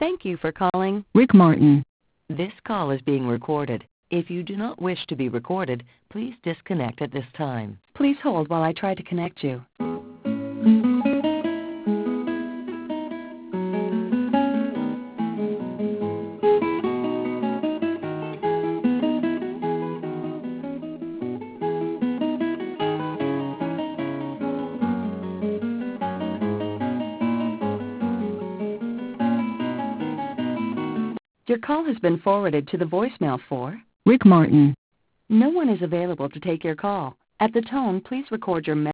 Thank you for calling Rick Martin. This call is being recorded. If you do not wish to be recorded, please disconnect at this time. Please hold while I try to connect you. Your call has been forwarded to the voicemail for Rick Martin. No one is available to take your call. At the tone, please record your message.